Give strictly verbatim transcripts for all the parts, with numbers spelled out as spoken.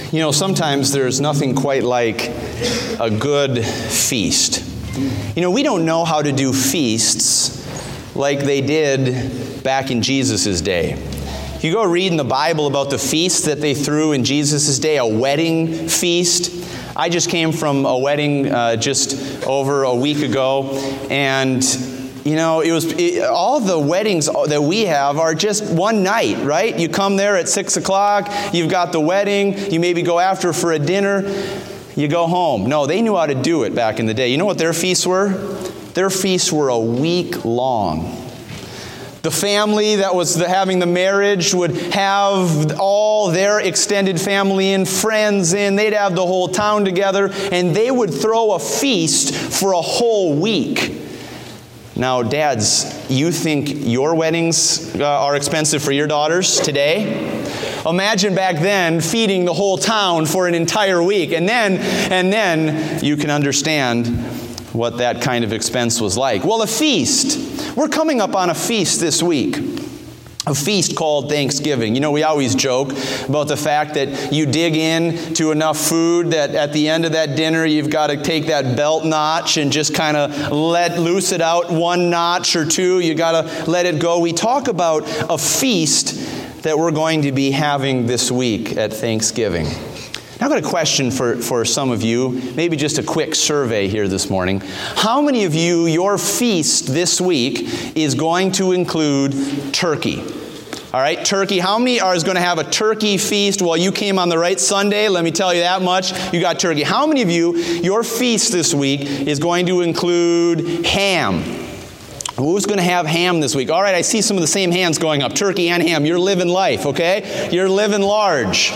You know, sometimes there's nothing quite like a good feast. You know, we don't know how to do feasts like they did back in Jesus' day. If you go read in the Bible about the feast that they threw in Jesus' day, a wedding feast. I just came from a wedding uh, just over a week ago, and you know, it was it, all the weddings that we have are just one night, right? You come there at six o'clock, you've got the wedding, you maybe go after for a dinner, you go home. No, they knew how to do it back in the day. You know what their feasts were? Their feasts were a week long. The family that was the, having the marriage would have all their extended family and friends in. They'd have the whole town together, and they would throw a feast for a whole week. Now, dads, you think your weddings uh, are expensive for your daughters today? Imagine back then feeding the whole town for an entire week, and then, and then you can understand what that kind of expense was like. Well, a feast. We're coming up on a feast this week. A feast called Thanksgiving. You know, we always joke about the fact that you dig in to enough food that at the end of that dinner you've got to take that belt notch and just kind of let loose it out one notch or two. You got to let it go. We talk about a feast that we're going to be having this week at Thanksgiving. Now I've got a question for, for some of you, maybe just a quick survey here this morning. How many of you, your feast this week is going to include turkey? All right, turkey. How many are going to have a turkey feast? Well, you came on the right Sunday, let me tell you that much. You got turkey. How many of you, your feast this week is going to include ham? Who's going to have ham this week? All right, I see some of the same hands going up. Turkey and ham. You're living life, okay? You're living large.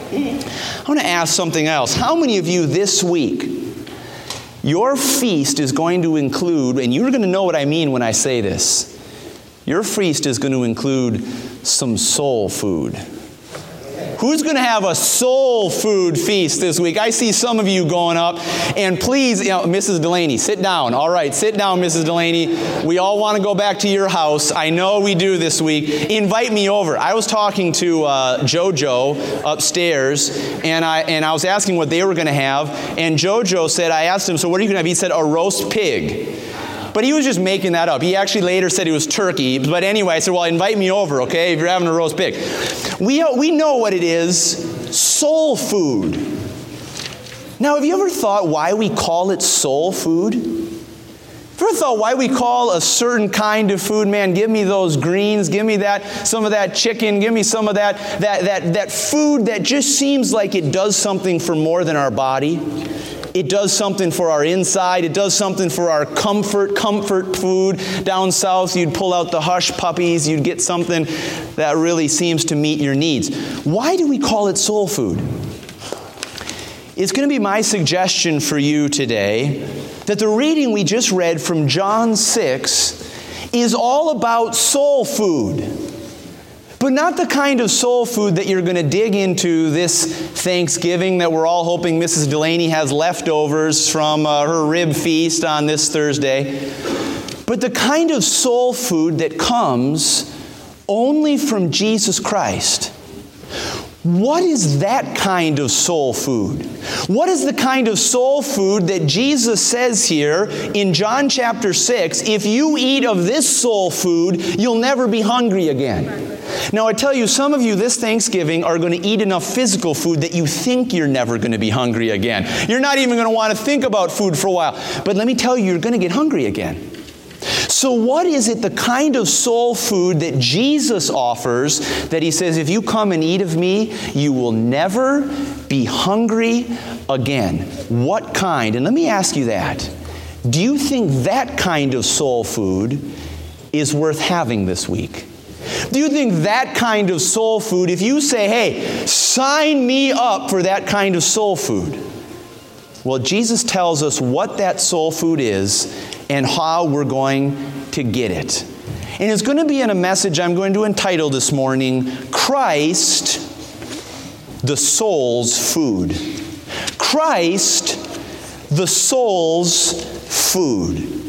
I want to ask something else. How many of you this week, your feast is going to include, and you're going to know what I mean when I say this, your feast is going to include some soul food. Who's going to have a soul food feast this week? I see some of you going up. And please, you know, Missus Delaney, sit down. All right, sit down, Missus Delaney. We all want to go back to your house. I know we do this week. Invite me over. I was talking to uh, JoJo upstairs, and I and I was asking what they were going to have. And JoJo said, I asked him, so what are you going to have? He said, a roast pig. But he was just making that up. He actually later said it was turkey. But anyway, I said, well, invite me over, okay, if you're having a roast pig. We, we know what it is, soul food. Now, have you ever thought why we call it soul food? Have you ever thought why we call a certain kind of food, man, give me those greens, give me that, some of that chicken, give me some of that, that, that, that food that just seems like it does something for more than our body. It does something for our inside. It does something for our comfort, comfort food. Down south, you'd pull out the hush puppies. You'd get something that really seems to meet your needs. Why do we call it soul food? It's going to be my suggestion for you today that the reading we just read from John six is all about soul food. But not the kind of soul food that you're going to dig into this Thanksgiving that we're all hoping Missus Delaney has leftovers from uh, her rib feast on this Thursday. But the kind of soul food that comes only from Jesus Christ. What is that kind of soul food? What is the kind of soul food that Jesus says here in John chapter six, if you eat of this soul food, you'll never be hungry again? Now, I tell you, some of you this Thanksgiving are going to eat enough physical food that you think you're never going to be hungry again. You're not even going to want to think about food for a while. But let me tell you, you're going to get hungry again. So what is it, the kind of soul food that Jesus offers, that he says, if you come and eat of me, you will never be hungry again? What kind? And let me ask you that. Do you think that kind of soul food is worth having this week? Do you think that kind of soul food, if you say, hey, sign me up for that kind of soul food? Well, Jesus tells us what that soul food is and how we're going to get it. And it's going to be in a message I'm going to entitle this morning, Christ, the Soul's Food. Christ, the Soul's Food.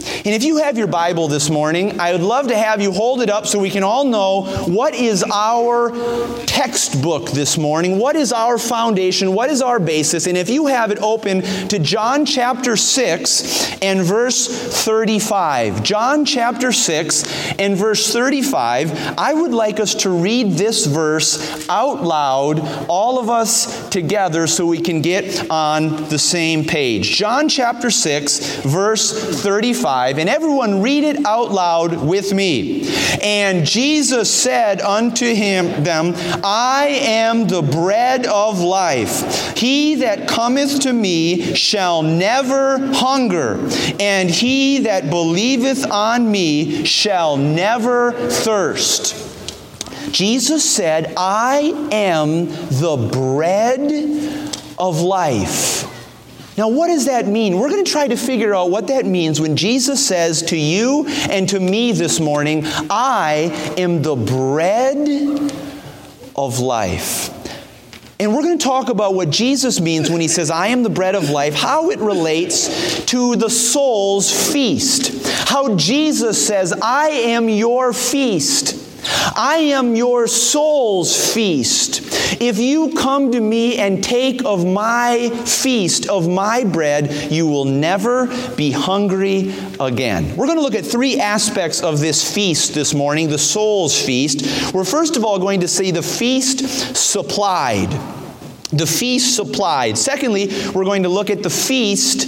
And if you have your Bible this morning, I would love to have you hold it up so we can all know what is our textbook this morning, what is our foundation, what is our basis. And if you have it open to John chapter six and verse thirty-five. John chapter six and verse thirty-five, I would like us to read this verse out loud, all of us together, so we can get on the same page. John chapter six, verse thirty-five. And everyone read it out loud with me. And Jesus said unto him, them, I am the bread of life. He that cometh to me shall never hunger, and he that believeth on me shall never thirst. Jesus said, I am the bread of life. Now, what does that mean? We're going to try to figure out what that means when Jesus says to you and to me this morning, I am the bread of life. And we're going to talk about what Jesus means when he says, I am the bread of life, how it relates to the soul's feast. How Jesus says, I am your feast. I am your soul's feast. If you come to me and take of my feast, of my bread, you will never be hungry again. We're going to look at three aspects of this feast this morning, the soul's feast. We're first of all going to see the feast supplied. The feast supplied. Secondly, we're going to look at the feast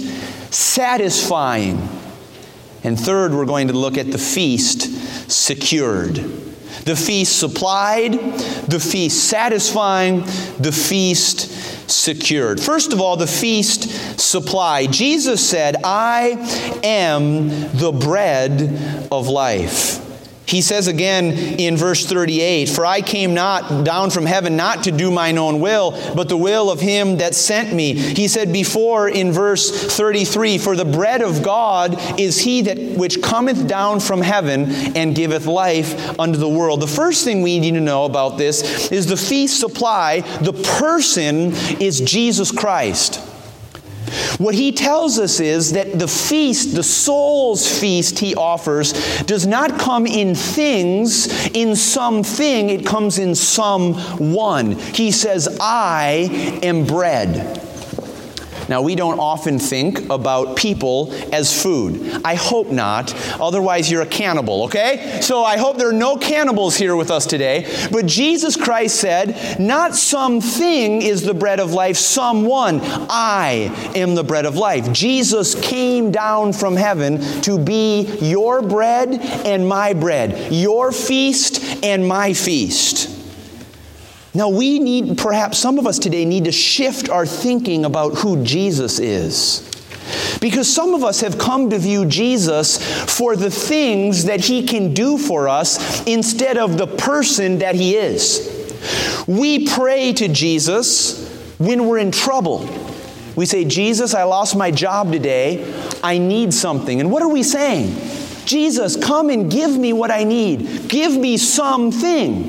satisfying. And third, we're going to look at the feast secured. The feast supplied, the feast satisfying, the feast secured. First of all, the feast supplied. Jesus said, I am the bread of life. He says again in verse thirty-eight, for I came not down from heaven not to do mine own will, but the will of him that sent me. He said before in verse thirty-three, for the bread of God is he that which cometh down from heaven and giveth life unto the world. The first thing we need to know about this is the feast supply. The person is Jesus Christ. What he tells us is that the feast, the soul's feast he offers, does not come in things, in something, it comes in someone. He says, I am bread. Now, we don't often think about people as food. I hope not. Otherwise, you're a cannibal, okay? So I hope there are no cannibals here with us today. But Jesus Christ said, not something is the bread of life, someone. I am the bread of life. Jesus came down from heaven to be your bread and my bread, your feast and my feast. Now we need, perhaps some of us today need to shift our thinking about who Jesus is. Because some of us have come to view Jesus for the things that he can do for us instead of the person that he is. We pray to Jesus when we're in trouble. We say, Jesus, I lost my job today. I need something. And what are we saying? Jesus, come and give me what I need. Give me something.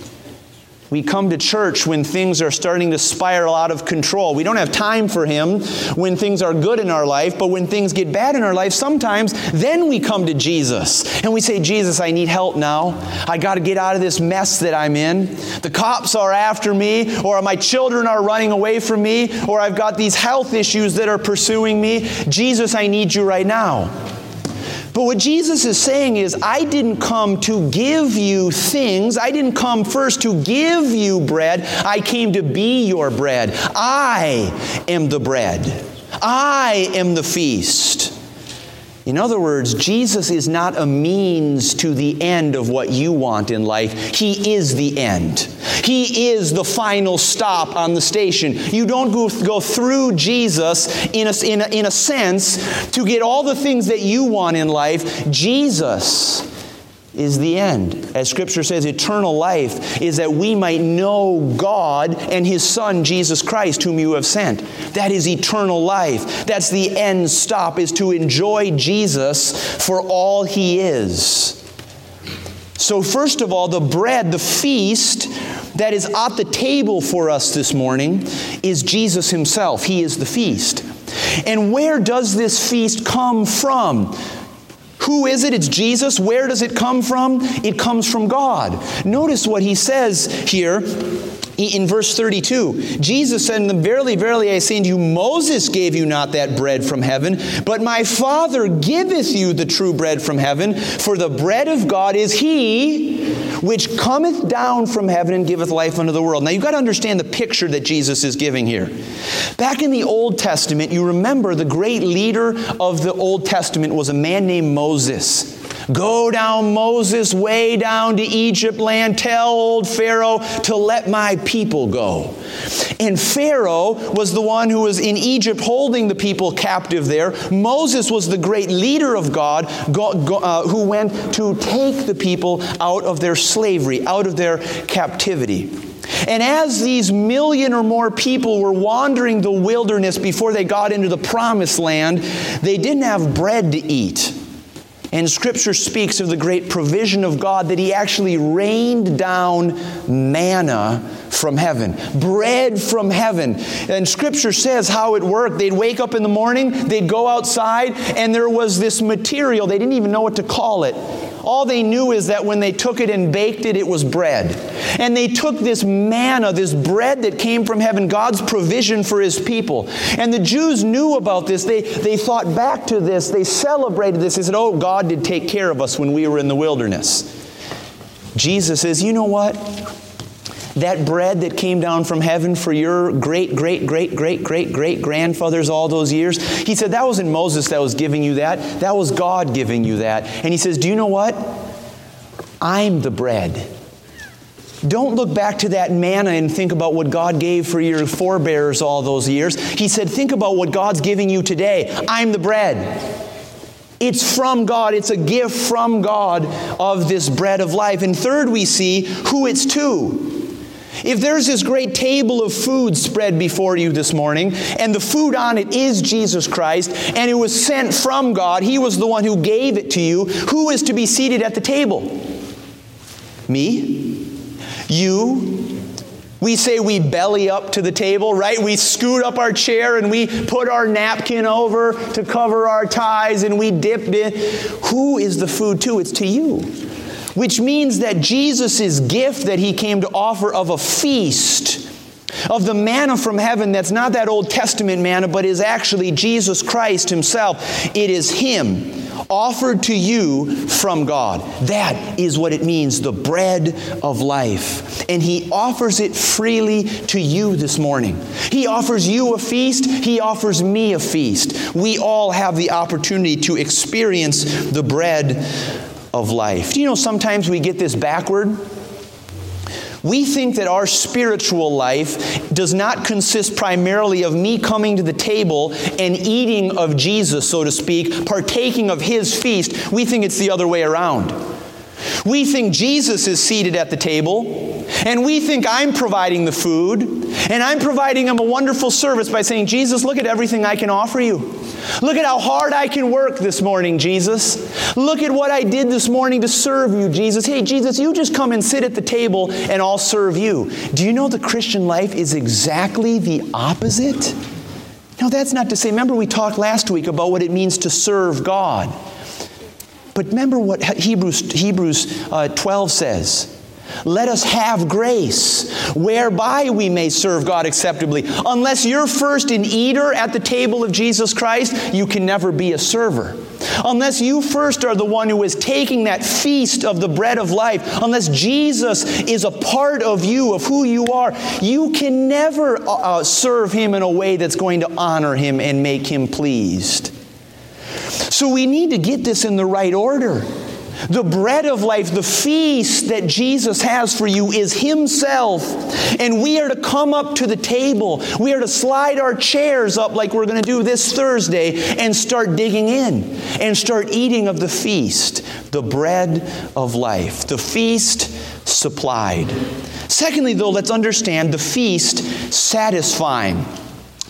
We come to church when things are starting to spiral out of control. We don't have time for him when things are good in our life, but when things get bad in our life, sometimes then we come to Jesus. And we say, Jesus, I need help now. I got to get out of this mess that I'm in. The cops are after me, or my children are running away from me, or I've got these health issues that are pursuing me. Jesus, I need you right now. But what Jesus is saying is, I didn't come to give you things. I didn't come first to give you bread. I came to be your bread. I am the bread. I am the feast. In other words, Jesus is not a means to the end of what you want in life. He is the end. He is the final stop on the station. You don't go, go through Jesus in a, in, a, in a sense to get all the things that you want in life. Jesus is the end. As Scripture says, eternal life is that we might know God and His Son, Jesus Christ, whom you have sent. That is eternal life. That's the end stop, is to enjoy Jesus for all He is. So first of all, the bread, the feast that is at the table for us this morning is Jesus Himself. He is the feast. And where does this feast come from? Who is it? It's Jesus. Where does it come from? It comes from God. Notice what he says here in verse thirty-two. Jesus said, Verily, verily, I say unto you, Moses gave you not that bread from heaven, but my Father giveth you the true bread from heaven. For the bread of God is he which cometh down from heaven and giveth life unto the world. Now you've got to understand the picture that Jesus is giving here. Back in the Old Testament, you remember the great leader of the Old Testament was a man named Moses. Go down, Moses, way down to Egypt land. Tell old Pharaoh to let my people go. And Pharaoh was the one who was in Egypt holding the people captive there. Moses was the great leader of God go, go, uh, who went to take the people out of their slavery, out of their captivity. And as these million or more people were wandering the wilderness before they got into the promised land, they didn't have bread to eat. And Scripture speaks of the great provision of God that He actually rained down manna from heaven. Bread from heaven. And Scripture says how it worked. They'd wake up in the morning, they'd go outside, and there was this material. They didn't even know what to call it. All they knew is that when they took it and baked it, it was bread. And they took this manna, this bread that came from heaven, God's provision for His people. And the Jews knew about this. They, they thought back to this. They celebrated this. They said, oh, God did take care of us when we were in the wilderness. Jesus says, you know what? That bread that came down from heaven for your great, great, great, great, great, great grandfathers all those years, He said, that wasn't Moses that was giving you that. That was God giving you that. And He says, do you know what? I'm the bread. Don't look back to that manna and think about what God gave for your forebears all those years. He said, think about what God's giving you today. I'm the bread. It's from God. It's a gift from God of this bread of life. And third, we see who it's to. If there's this great table of food spread before you this morning, and the food on it is Jesus Christ, and it was sent from God, He was the one who gave it to you, who is to be seated at the table? Me? You? We say we belly up to the table, right? We scoot up our chair and we put our napkin over to cover our ties and we dip it. Who is the food to? It's to you. Which means that Jesus' gift that He came to offer of a feast, of the manna from heaven that's not that Old Testament manna, but is actually Jesus Christ Himself. It is Him offered to you from God. That is what it means, the bread of life. And He offers it freely to you this morning. He offers you a feast. He offers me a feast. We all have the opportunity to experience the bread of life. Do you know sometimes we get this backward? We think that our spiritual life does not consist primarily of me coming to the table and eating of Jesus, so to speak, partaking of His feast. We think it's the other way around. We think Jesus is seated at the table, and we think I'm providing the food, and I'm providing Him a wonderful service by saying, Jesus, look at everything I can offer you. Look at how hard I can work this morning, Jesus. Look at what I did this morning to serve you, Jesus. Hey, Jesus, you just come and sit at the table and I'll serve you. Do you know the Christian life is exactly the opposite? No, that's not to say, remember we talked last week about what it means to serve God. But remember what Hebrews, Hebrews uh, twelve says. Let us have grace, whereby we may serve God acceptably. Unless you're first an eater at the table of Jesus Christ, you can never be a server. Unless you first are the one who is taking that feast of the bread of life, unless Jesus is a part of you, of who you are, you can never uh, serve Him in a way that's going to honor Him and make Him pleased. So we need to get this in the right order. The bread of life, the feast that Jesus has for you is Himself. And we are to come up to the table. We are to slide our chairs up like we're going to do this Thursday and start digging in and start eating of the feast, the bread of life. The feast supplied. Secondly, though, let's understand the feast satisfying.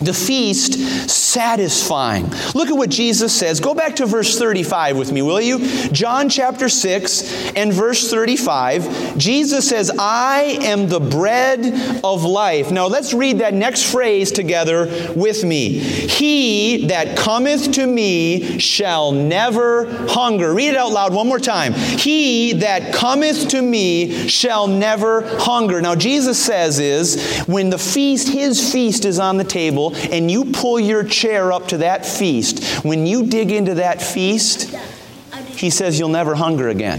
The feast satisfying. Look at what Jesus says. Go back to verse thirty-five with me, will you? John chapter six and verse thirty-five. Jesus says, I am the bread of life. Now let's read that next phrase together with me. He that cometh to me shall never hunger. Read it out loud one more time. He that cometh to me shall never hunger. Now Jesus says is, when the feast, his feast is on the table, and you pull your chair up to that feast, when you dig into that feast, he says you'll never hunger again.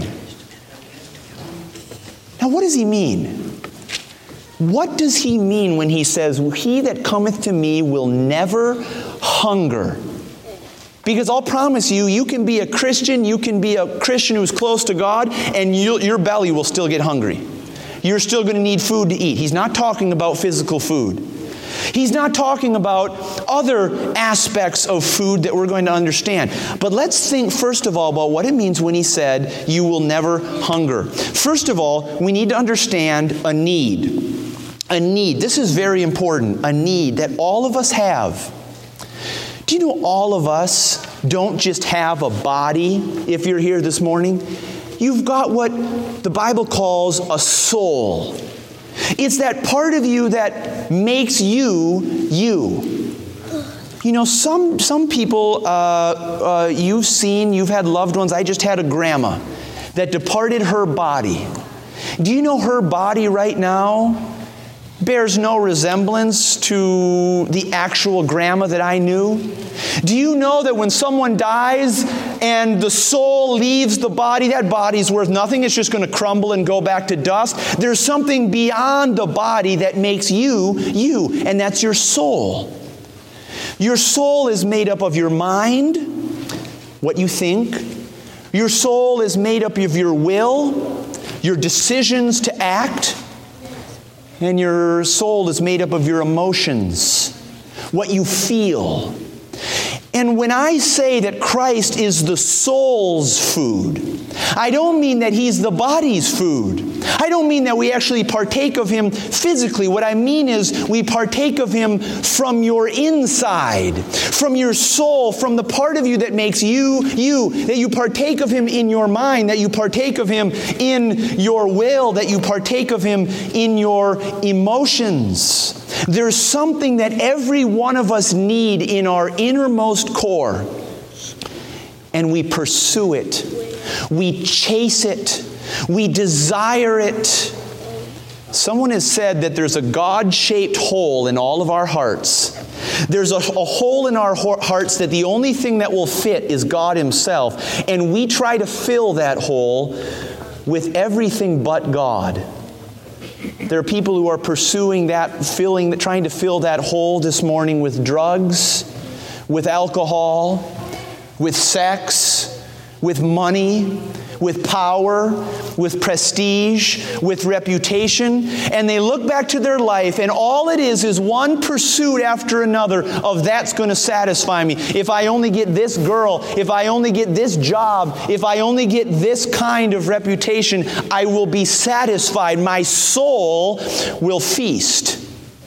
Now what does he mean? What does he mean when he says, he that cometh to me will never hunger? Because I'll promise you, you can be a Christian, you can be a Christian who's close to God, and you, your belly will still get hungry. You're still going to need food to eat. He's not talking about physical food. He's not talking about other aspects of food that we're going to understand. But let's think first of all about what it means when he said, you will never hunger. First of all, we need to understand a need. A need. This is very important. A need that all of us have. Do you know all of us don't just have a body if you're here this morning? You've got what the Bible calls a soul. It's that part of you that makes you, you. You know, some some people, uh, uh, you've seen, you've had loved ones. I just had a grandma that departed her body. Do you know her body right now bears no resemblance to the actual grandma that I knew? Do you know that when someone dies and the soul leaves the body, that body's worth nothing. It's just going to crumble and go back to dust. There's something beyond the body that makes you, you, and that's your soul. Your soul is made up of your mind, what you think. Your soul is made up of your will, your decisions to act. And your soul is made up of your emotions, what you feel. And when I say that Christ is the soul's food, I don't mean that He's the body's food. I don't mean that we actually partake of Him physically. What I mean is we partake of Him from your inside, from your soul, from the part of you that makes you, you, that you partake of Him in your mind, that you partake of Him in your will, that you partake of Him in your emotions. There's something that every one of us need in our innermost core, and we pursue it. We chase it. We desire it. Someone has said that there's a God-shaped hole in all of our hearts. There's a, a hole in our hearts that the only thing that will fit is God Himself. And we try to fill that hole with everything but God. There are people who are pursuing that, filling, trying to fill that hole this morning with drugs, with alcohol, with sex, with money, with power, with prestige, with reputation. And they look back to their life, and all it is is one pursuit after another of that's going to satisfy me. If I only get this girl, if I only get this job, if I only get this kind of reputation, I will be satisfied. My soul will feast.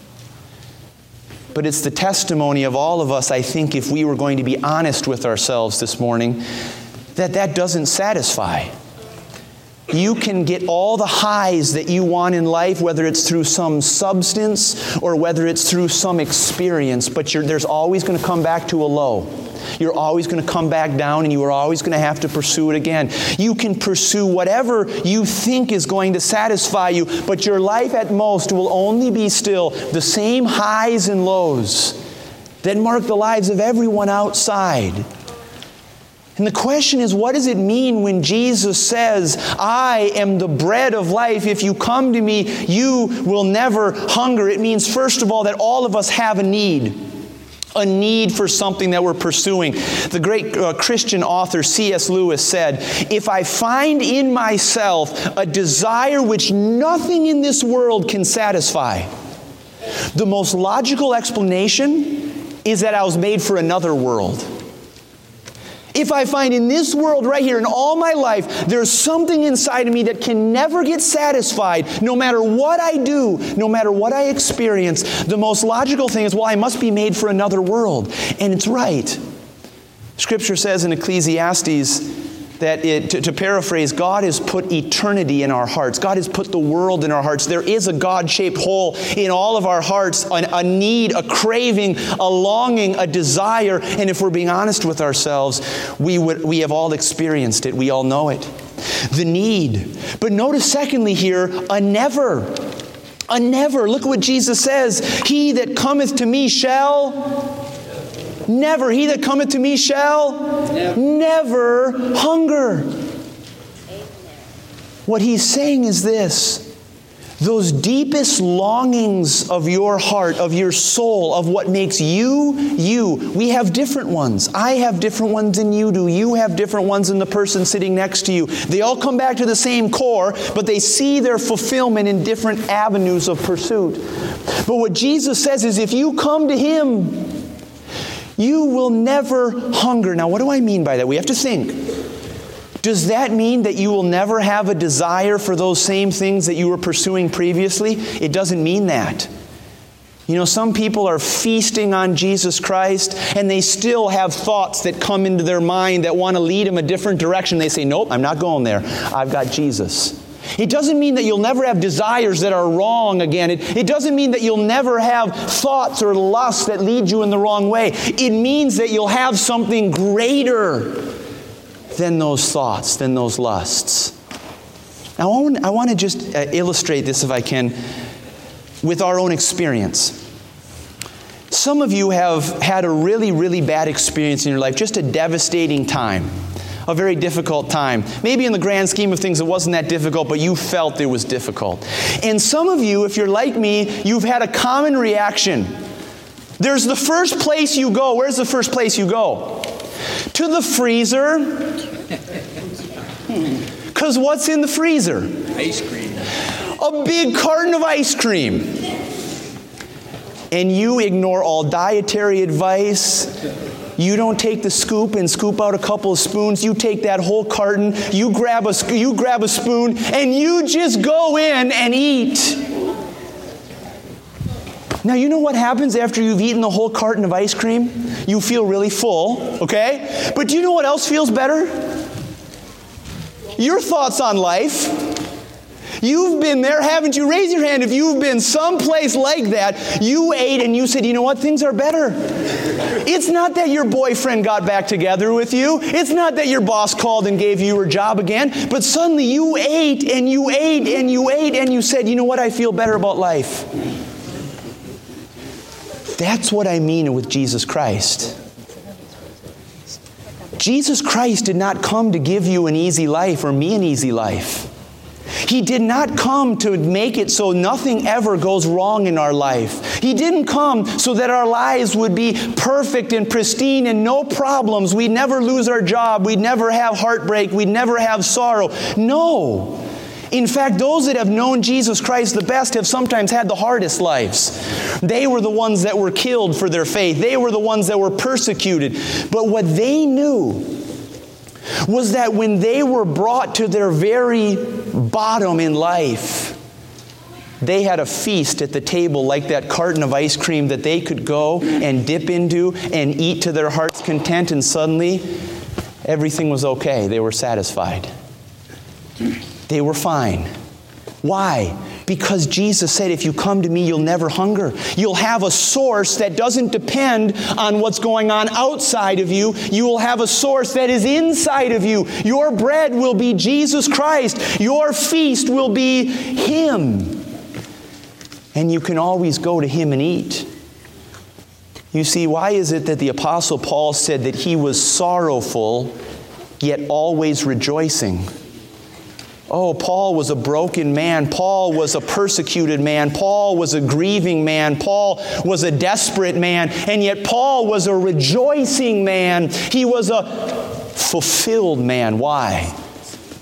But it's the testimony of all of us, I think, if we were going to be honest with ourselves this morning, that that doesn't satisfy. You can get all the highs that you want in life, whether it's through some substance or whether it's through some experience, but you're, there's always going to come back to a low. You're always going to come back down, and you are always going to have to pursue it again. You can pursue whatever you think is going to satisfy you, but your life at most will only be still the same highs and lows that mark the lives of everyone outside. And the question is, what does it mean when Jesus says, I am the bread of life. If you come to me, you will never hunger. It means, first of all, that all of us have a need. A need for something that we're pursuing. The great uh, Christian author C S Lewis said, if I find in myself a desire which nothing in this world can satisfy, the most logical explanation is that I was made for another world. if I find in this world right here, in all my life, there's something inside of me that can never get satisfied, no matter what I do, no matter what I experience, the most logical thing is, well, I must be made for another world. And it's right. Scripture says in Ecclesiastes that, it, to, to paraphrase, God has put eternity in our hearts. God has put the world in our hearts. There is a God-shaped hole in all of our hearts, a, a need, a craving, a longing, a desire. And if we're being honest with ourselves, we, would, we have all experienced it. We all know it. The need. But notice secondly here, a never. A never. Look what Jesus says. He that cometh to me shall... Never. He that cometh to me shall never, never hunger. What he's saying is this. Those deepest longings of your heart, of your soul, of what makes you, you. We have different ones. I have different ones than you do. You have different ones than the person sitting next to you. They all come back to the same core, but they see their fulfillment in different avenues of pursuit. But what Jesus says is, if you come to Him, you will never hunger. Now, what do I mean by that? We have to think. Does that mean that you will never have a desire for those same things that you were pursuing previously? It doesn't mean that. You know, some people are feasting on Jesus Christ, and they still have thoughts that come into their mind that want to lead them a different direction. They say, nope, I'm not going there. I've got Jesus. It doesn't mean that you'll never have desires that are wrong again. It, it doesn't mean that you'll never have thoughts or lusts that lead you in the wrong way. It means that you'll have something greater than those thoughts, than those lusts. Now, I want, I want to just uh, illustrate this, if I can, with our own experience. Some of you have had a really, really bad experience in your life, just a devastating time. A very difficult time. Maybe in the grand scheme of things it wasn't that difficult, but you felt it was difficult. And some of you, if you're like me, you've had a common reaction. There's the first place you go. Where's the first place you go? To the freezer. Because what's in the freezer? Ice cream. A big carton of ice cream. And you ignore all dietary advice. You don't take the scoop and scoop out a couple of spoons. You take that whole carton, you grab a, you grab a spoon, and you just go in and eat. Now, you know what happens after you've eaten the whole carton of ice cream? You feel really full, okay? But do you know what else feels better? Your thoughts on life. You've been there, haven't you? Raise your hand if you've been someplace like that. You ate and you said, you know what? Things are better. It's not that your boyfriend got back together with you. It's not that your boss called and gave you your job again. But suddenly you ate and you ate and you ate and you said, you know what? I feel better about life. That's what I mean with Jesus Christ. Jesus Christ did not come to give you an easy life or me an easy life. He did not come to make it so nothing ever goes wrong in our life. He didn't come so that our lives would be perfect and pristine and no problems. We'd never lose our job. We'd never have heartbreak. We'd never have sorrow. No. In fact, those that have known Jesus Christ the best have sometimes had the hardest lives. They were the ones that were killed for their faith. They were the ones that were persecuted. But what they knew was that when they were brought to their very bottom in life, they had a feast at the table like that carton of ice cream that they could go and dip into and eat to their heart's content, and suddenly everything was okay. They were satisfied. They were fine. Why? Because Jesus said, if you come to me, you'll never hunger. You'll have a source that doesn't depend on what's going on outside of you. You will have a source that is inside of you. Your bread will be Jesus Christ. Your feast will be Him. And you can always go to Him and eat. You see, why is it that the Apostle Paul said that he was sorrowful, yet always rejoicing? Oh, Paul was a broken man. Paul was a persecuted man. Paul was a grieving man. Paul was a desperate man. And yet Paul was a rejoicing man. He was a fulfilled man. Why?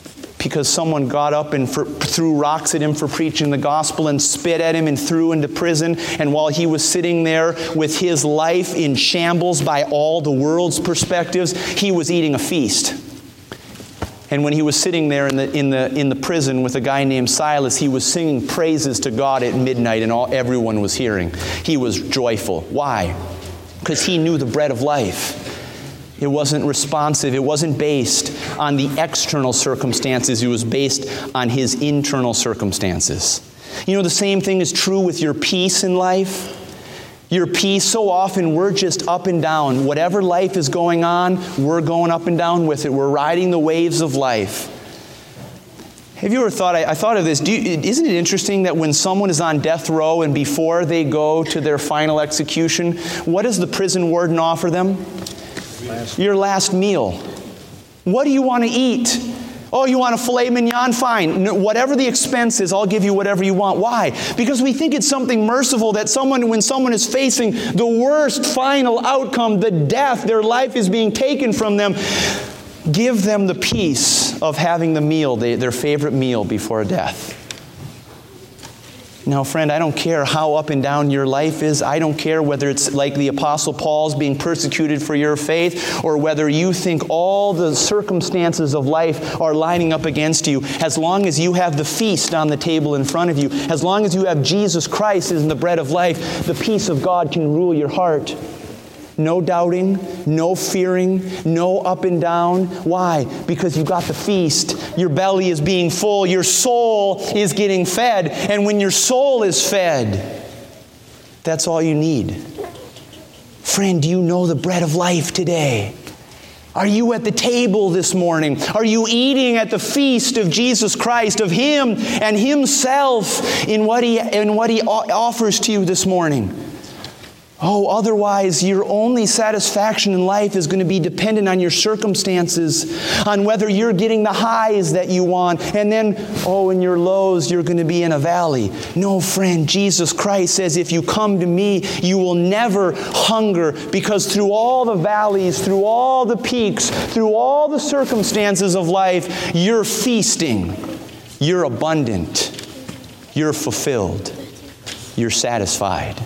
because someone got up and for, threw rocks at him for preaching the gospel and spit at him and threw into prison. And while he was sitting there with his life in shambles by all the world's perspectives, he was eating a feast. And when he was sitting there in the, in the, in the prison with a guy named Silas, he was singing praises to God at midnight, and all everyone was hearing. He was joyful. Why? Because he knew the bread of life. It wasn't responsive. It wasn't based on the external circumstances. It was based on his internal circumstances. You know, the same thing is true with your peace in life. Your peace, so often we're just up and down. Whatever life is going on, we're going up and down with it. We're riding the waves of life. Have you ever thought, I, I thought of this, do you, isn't it interesting that when someone is on death row and before they go to their final execution, what does the prison warden offer them? Last. Your last meal. What do you want to eat? Oh, you want a filet mignon? Fine. No, whatever the expense is, I'll give you whatever you want. Why? Because we think it's something merciful that someone, when someone is facing the worst final outcome, the death, their life is being taken from them, give them the peace of having the meal, they, their favorite meal before death. Now, friend, I don't care how up and down your life is. I don't care whether it's like the Apostle Paul's being persecuted for your faith, or whether you think all the circumstances of life are lining up against you. As long as you have the feast on the table in front of you, as long as you have Jesus Christ as the bread of life, the peace of God can rule your heart. No doubting, no fearing, no up and down. Why? Because you got the feast. Your belly is being full. Your soul is getting fed. And when your soul is fed, that's all you need. Friend, do you know the bread of life today? Are you at the table this morning? Are you eating at the feast of Jesus Christ, of Him and Himself in what He, in what He offers to you this morning? Oh, otherwise, your only satisfaction in life is going to be dependent on your circumstances, on whether you're getting the highs that you want, and then, oh, in your lows, you're going to be in a valley. No, friend, Jesus Christ says, if you come to me, you will never hunger, because through all the valleys, through all the peaks, through all the circumstances of life, you're feasting, you're abundant, you're fulfilled, you're satisfied.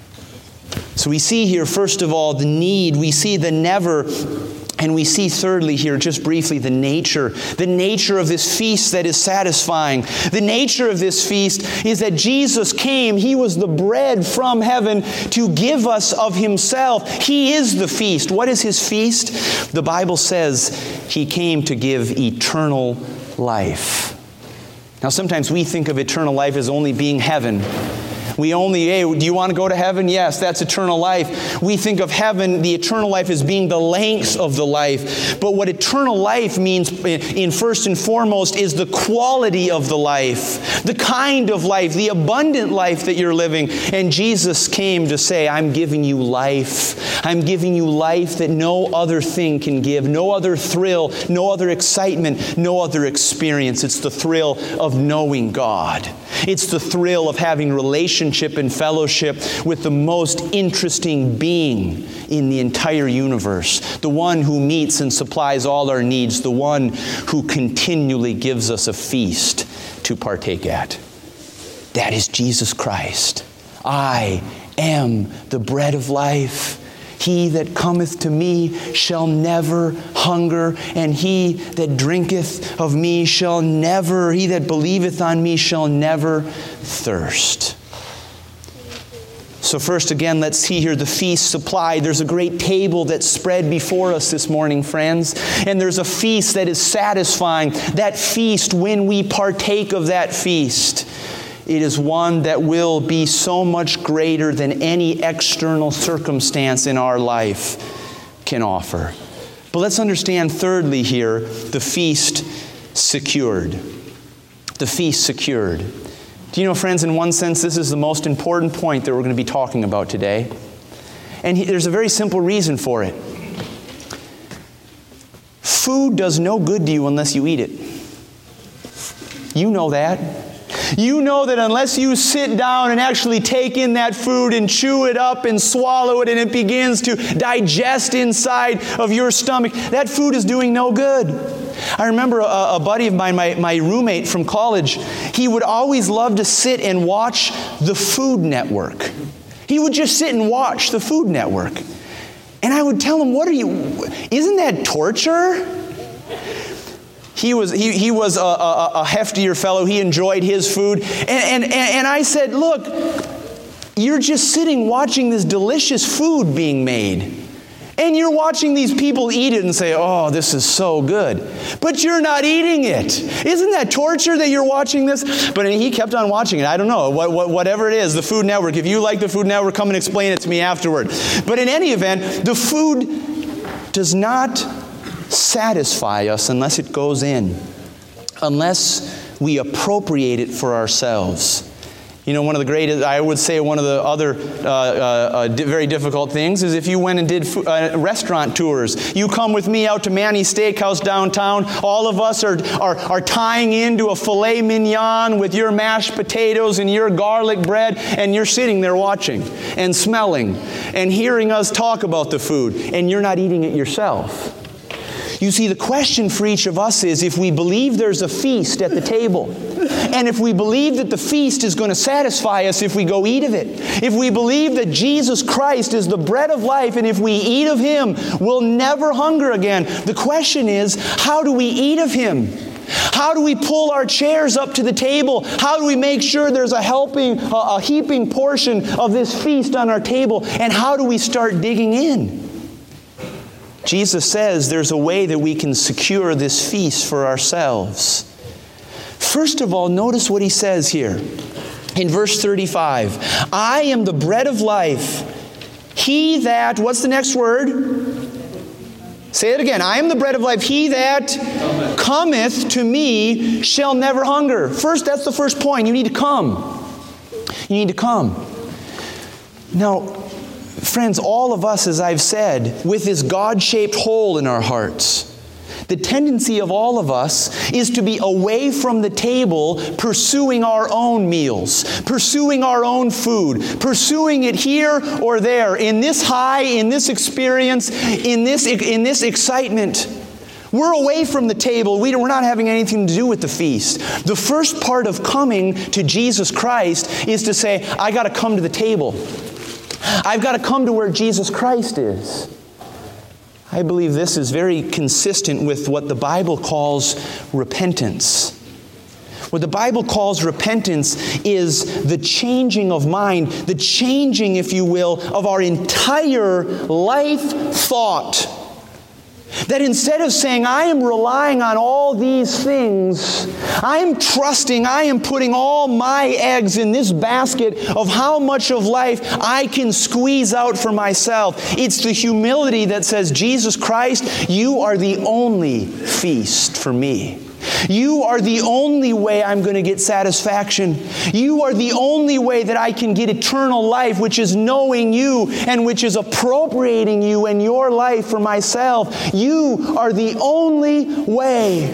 So we see here, first of all, the need. We see the never. And we see thirdly here, just briefly, the nature. The nature of this feast that is satisfying. The nature of this feast is that Jesus came. He was the bread from heaven to give us of Himself. He is the feast. What is His feast? The Bible says He came to give eternal life. Now, sometimes we think of eternal life as only being heaven. We only, hey, do you want to go to heaven? Yes, that's eternal life. We think of heaven, the eternal life, as being the length of the life. But what eternal life means, in first and foremost, is the quality of the life, the kind of life, the abundant life that you're living. And Jesus came to say, I'm giving you life. I'm giving you life that no other thing can give, no other thrill, no other excitement, no other experience. It's the thrill of knowing God. It's the thrill of having relationship and fellowship with the most interesting being in the entire universe, the one who meets and supplies all our needs, the one who continually gives us a feast to partake at. That is Jesus Christ. I am the bread of life. He that cometh to me shall never hunger, and he that drinketh of me shall never, he that believeth on me shall never thirst. So first again, let's see here the feast supplied. There's a great table that's spread before us this morning, friends. And there's a feast that is satisfying. That feast, when we partake of that feast, it is one that will be so much greater than any external circumstance in our life can offer. But let's understand thirdly here, the feast secured. The feast secured. Do you know, friends, in one sense, this is the most important point that we're going to be talking about today. And there's a very simple reason for it. Food does no good to you unless you eat it. You know that. You know that unless you sit down and actually take in that food and chew it up and swallow it and it begins to digest inside of your stomach, that food is doing no good. I remember a, a buddy of mine, my, my roommate from college, he would always love to sit and watch the Food Network. He would just sit and watch the Food Network. And I would tell him, what are you, isn't that torture? He was he, he was a, a, a heftier fellow. He enjoyed his food. And, and, and I said, look, you're just sitting watching this delicious food being made. And you're watching these people eat it and say, oh, this is so good. But you're not eating it. Isn't that torture that you're watching this? But he kept on watching it. I don't know, what, what, whatever it is, the Food Network. If you like the Food Network, come and explain it to me afterward. But in any event, the food does not satisfy us unless it goes in, unless we appropriate it for ourselves. You know, one of the greatest, I would say one of the other uh, uh, uh, di- very difficult things is if you went and did fo- uh, restaurant tours. You come with me out to Manny's Steakhouse downtown. All of us are, are, are tying into a filet mignon with your mashed potatoes and your garlic bread, and you're sitting there watching and smelling and hearing us talk about the food, and you're not eating it yourself. You see, the question for each of us is, if we believe there's a feast at the table, and if we believe that the feast is going to satisfy us if we go eat of it, if we believe that Jesus Christ is the bread of life, and if we eat of Him, we'll never hunger again. The question is, how do we eat of Him? How do we pull our chairs up to the table? How do we make sure there's a helping, a, a heaping portion of this feast on our table? And how do we start digging in? Jesus says there's a way that we can secure this feast for ourselves. First of all, notice what He says here in verse thirty-five. I am the bread of life. He that, what's the next word? Say it again. I am the bread of life. He that cometh, cometh to me shall never hunger. First, that's the first point. You need to come. You need to come. Now, friends, all of us, as I've said, with this God-shaped hole in our hearts, the tendency of all of us is to be away from the table, pursuing our own meals, pursuing our own food, pursuing it here or there, in this high, in this experience, in this, in this excitement. We're away from the table. We don't, we're not having anything to do with the feast. The first part of coming to Jesus Christ is to say, I got to come to the table. I've got to come to where Jesus Christ is. I believe this is very consistent with what the Bible calls repentance. What the Bible calls repentance is the changing of mind, the changing, if you will, of our entire life thought. That instead of saying, I am relying on all these things, I am trusting, I am putting all my eggs in this basket of how much of life I can squeeze out for myself. It's the humility that says, Jesus Christ, you are the only feast for me. You are the only way I'm going to get satisfaction. You are the only way that I can get eternal life, which is knowing You and which is appropriating You and Your life for myself. You are the only way.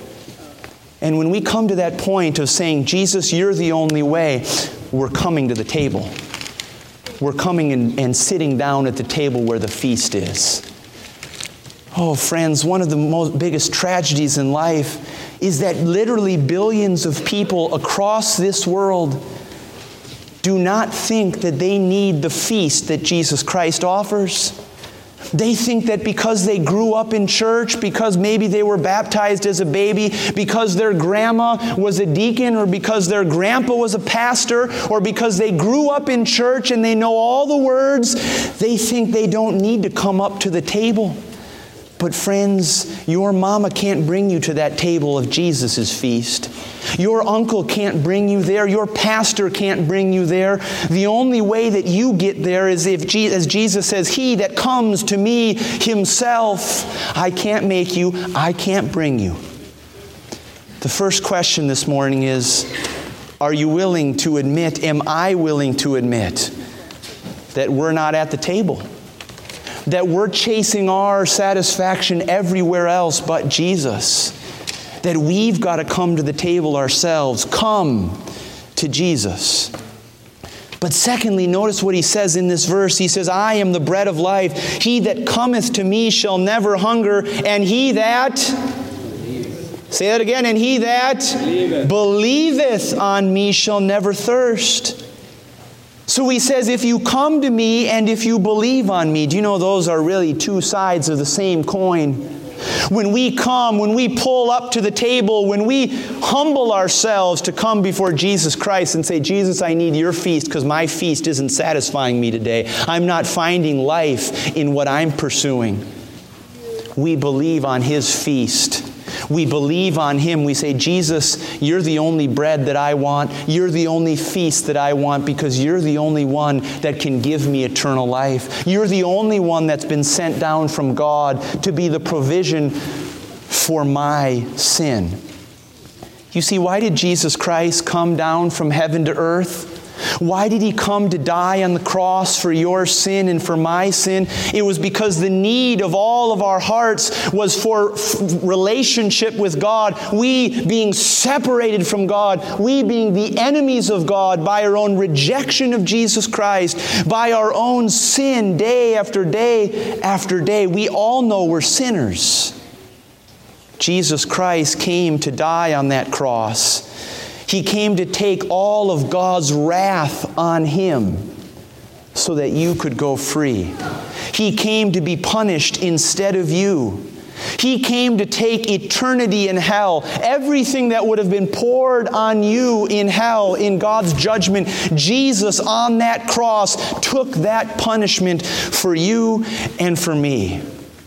And when we come to that point of saying, Jesus, You're the only way, we're coming to the table. We're coming and, and sitting down at the table where the feast is. Oh, friends, one of the most biggest tragedies in life is that literally billions of people across this world do not think that they need the feast that Jesus Christ offers. They think that because they grew up in church, because maybe they were baptized as a baby, because their grandma was a deacon, or because their grandpa was a pastor, or because they grew up in church and they know all the words, they think they don't need to come up to the table. But friends, your mama can't bring you to that table of Jesus' feast. Your uncle can't bring you there. Your pastor can't bring you there. The only way that you get there is if, as Jesus says, He that comes to me Himself. I can't make you. I can't bring you. The first question this morning is, are you willing to admit, am I willing to admit that we're not at the table? That we're chasing our satisfaction everywhere else but Jesus. That we've got to come to the table ourselves. Come to Jesus. But secondly, notice what he says in this verse. He says, I am the bread of life. He that cometh to me shall never hunger, and he that, say that again, and he that believeth. believeth on me shall never thirst. So he says, if you come to me and if you believe on me, do you know those are really two sides of the same coin? When we come, when we pull up to the table, when we humble ourselves to come before Jesus Christ and say, Jesus, I need your feast because my feast isn't satisfying me today. I'm not finding life in what I'm pursuing. We believe on His feast. We believe on Him. We say, Jesus, you're the only bread that I want. You're the only feast that I want because you're the only one that can give me eternal life. You're the only one that's been sent down from God to be the provision for my sin. You see, why did Jesus Christ come down from heaven to earth? Why did He come to die on the cross for your sin and for my sin? It was because the need of all of our hearts was for relationship with God. We being separated from God, we being the enemies of God by our own rejection of Jesus Christ, by our own sin day after day after day. We all know we're sinners. Jesus Christ came to die on that cross. He came to take all of God's wrath on Him so that you could go free. He came to be punished instead of you. He came to take eternity in hell. Everything that would have been poured on you in hell, in God's judgment, Jesus on that cross took that punishment for you and for me.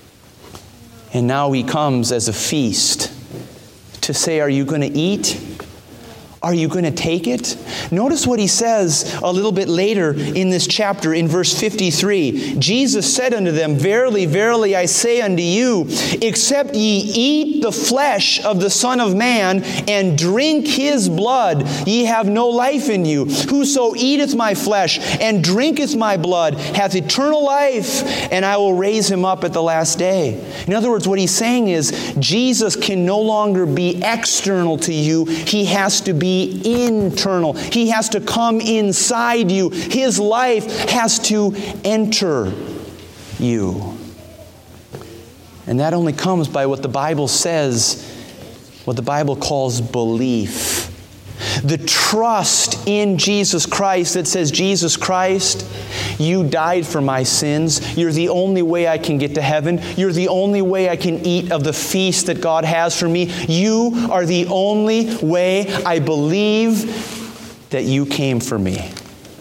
And now He comes as a feast to say, are you going to eat? Are you going to take it? Notice what He says a little bit later in this chapter in verse fifty-three. Jesus said unto them, Verily, verily, I say unto you, except ye eat the flesh of the Son of Man and drink His blood, ye have no life in you. Whoso eateth my flesh and drinketh my blood hath eternal life, and I will raise him up at the last day. In other words, what He's saying is, Jesus can no longer be external to you. He has to be internal. He has to come inside you. His life has to enter you. And that only comes by what the Bible says, what the Bible calls belief. The trust in Jesus Christ that says, Jesus Christ, you died for my sins. You're the only way I can get to heaven. You're the only way I can eat of the feast that God has for me. You are the only way. I believe that you came for me.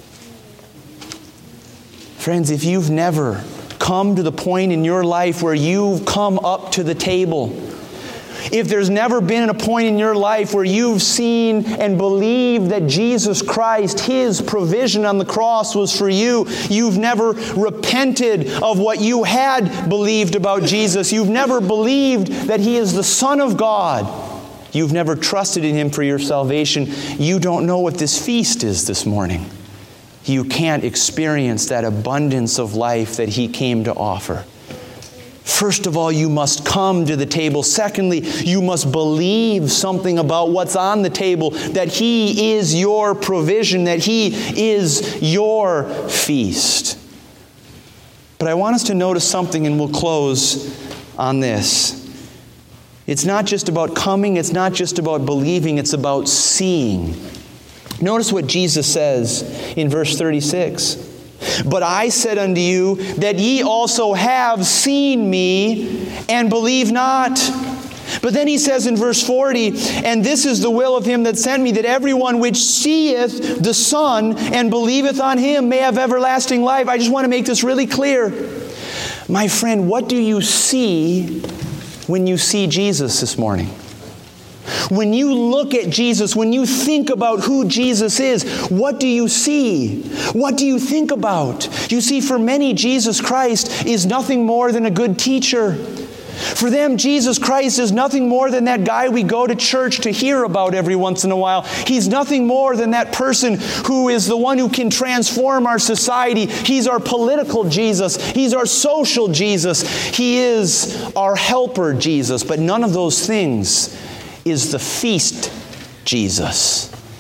Friends, if you've never come to the point in your life where you've come up to the table, if there's never been a point in your life where you've seen and believed that Jesus Christ, His provision on the cross was for you, you've never repented of what you had believed about Jesus, you've never believed that He is the Son of God, you've never trusted in Him for your salvation, you don't know what this feast is this morning. You can't experience that abundance of life that He came to offer. First of all, you must come to the table. Secondly, you must believe something about what's on the table, that He is your provision, that He is your feast. But I want us to notice something, and we'll close on this. It's not just about coming, it's not just about believing, it's about seeing. Notice what Jesus says in verse thirty-six. But I said unto you that ye also have seen me and believe not. But then He says in verse forty, and this is the will of Him that sent me, that everyone which seeth the Son and believeth on Him may have everlasting life. I just want to make this really clear. My friend, what do you see when you see Jesus this morning? When you look at Jesus, when you think about who Jesus is, what do you see? What do you think about? You see, for many, Jesus Christ is nothing more than a good teacher. For them, Jesus Christ is nothing more than that guy we go to church to hear about every once in a while. He's nothing more than that person who is the one who can transform our society. He's our political Jesus. He's our social Jesus. He is our helper Jesus. But none of those things is the feast Jesus.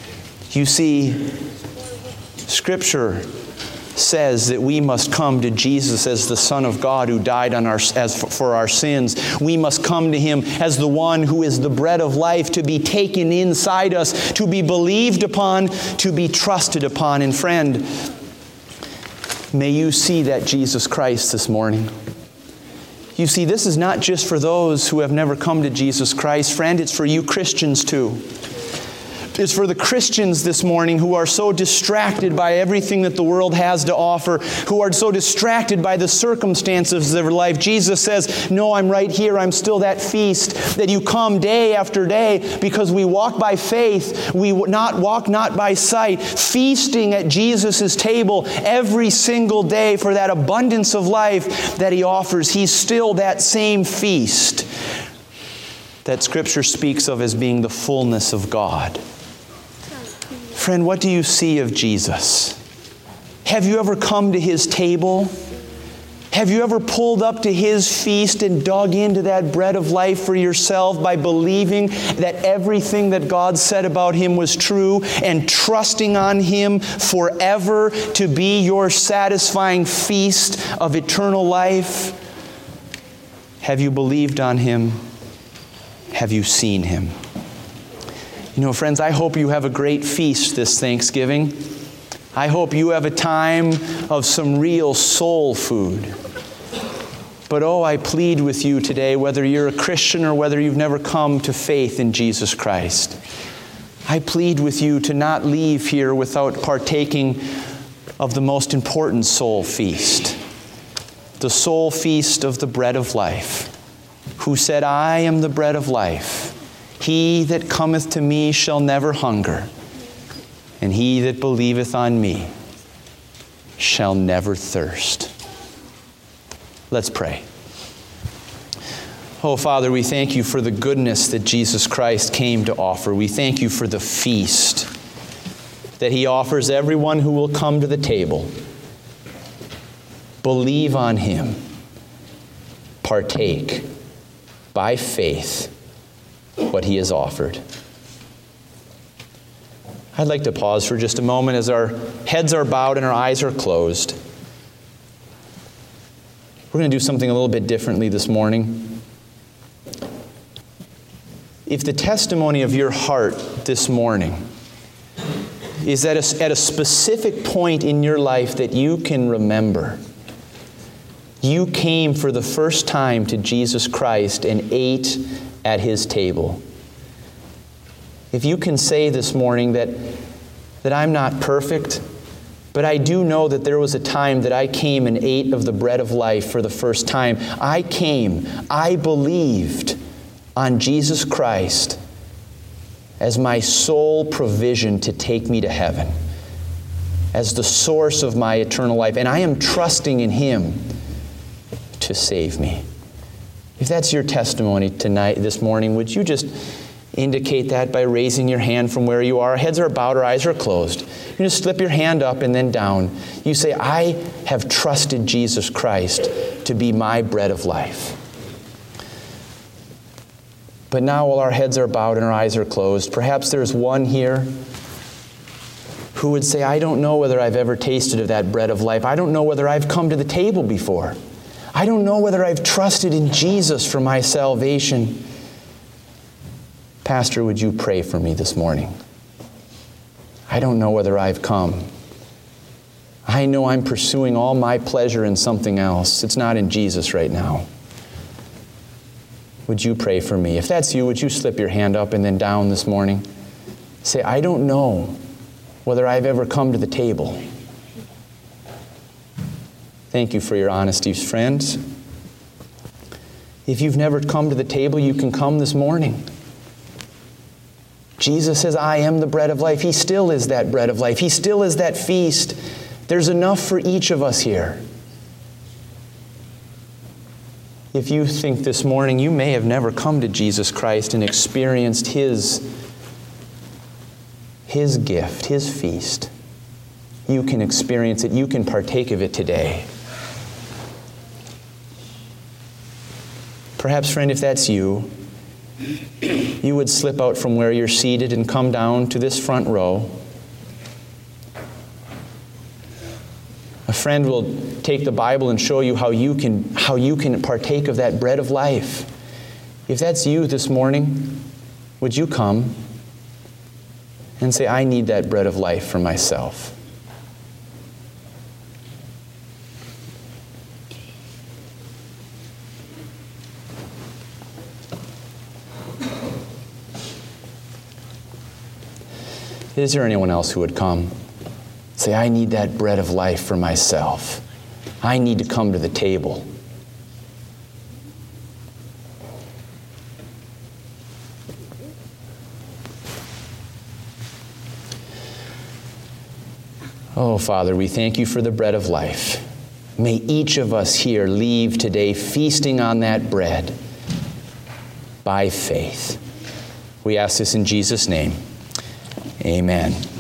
You see, Scripture says that we must come to Jesus as the Son of God who died on our, as for our sins. We must come to Him as the one who is the bread of life, to be taken inside us, to be believed upon, to be trusted upon. And friend, may you see that Jesus Christ this morning. You see, this is not just for those who have never come to Jesus Christ. Friend, it's for you Christians too. It's for the Christians this morning who are so distracted by everything that the world has to offer, who are so distracted by the circumstances of their life. Jesus says, no, I'm right here. I'm still that feast that you come day after day, because we walk by faith. We not walk not by sight, feasting at Jesus' table every single day for that abundance of life that He offers. He's still that same feast that Scripture speaks of as being the fullness of God. Friend, what do you see of Jesus? Have you ever come to His table? Have you ever pulled up to His feast and dug into that bread of life for yourself by believing that everything that God said about Him was true and trusting on Him forever to be your satisfying feast of eternal life? Have you believed on Him? Have you seen Him? You know, friends, I hope you have a great feast this Thanksgiving. I hope you have a time of some real soul food. But oh, I plead with you today, whether you're a Christian or whether you've never come to faith in Jesus Christ, I plead with you to not leave here without partaking of the most important soul feast, the soul feast of the bread of life, who said, I am the bread of life. He that cometh to me shall never hunger, and he that believeth on me shall never thirst. Let's pray. Oh, Father, we thank you for the goodness that Jesus Christ came to offer. We thank you for the feast that He offers everyone who will come to the table. Believe on Him. Partake by faith what He has offered. I'd like to pause for just a moment as our heads are bowed and our eyes are closed. We're going to do something a little bit differently this morning. If the testimony of your heart this morning is at a, at a specific point in your life that you can remember, you came for the first time to Jesus Christ and ate at His table. If you can say this morning that, that I'm not perfect, but I do know that there was a time that I came and ate of the bread of life for the first time. I came, I believed on Jesus Christ as my sole provision to take me to heaven, as the source of my eternal life, and I am trusting in Him to save me. If that's your testimony tonight, this morning, would you just indicate that by raising your hand from where you are? Our heads are bowed, our eyes are closed. You just slip your hand up and then down. You say, I have trusted Jesus Christ to be my bread of life. But now while our heads are bowed and our eyes are closed, perhaps there's one here who would say, I don't know whether I've ever tasted of that bread of life. I don't know whether I've come to the table before. I don't know whether I've trusted in Jesus for my salvation. Pastor, would you pray for me this morning? I don't know whether I've come. I know I'm pursuing all my pleasure in something else. It's not in Jesus right now. Would you pray for me? If that's you, would you slip your hand up and then down this morning? Say, I don't know whether I've ever come to the table. Thank you for your honesty, friends. If you've never come to the table, you can come this morning. Jesus says, I am the bread of life. He still is that bread of life. He still is that feast. There's enough for each of us here. If you think this morning you may have never come to Jesus Christ and experienced His, His gift, His feast, you can experience it. You can partake of it today. Perhaps, friend, if that's you, you would slip out from where you're seated and come down to this front row. A friend will take the Bible and show you how you can, how you can partake of that bread of life. If that's you this morning, would you come and say, I need that bread of life for myself? Is there anyone else who would come? Say, I need that bread of life for myself. I need to come to the table. Oh, Father, we thank you for the bread of life. May each of us here leave today feasting on that bread by faith. We ask this in Jesus' name. Amen.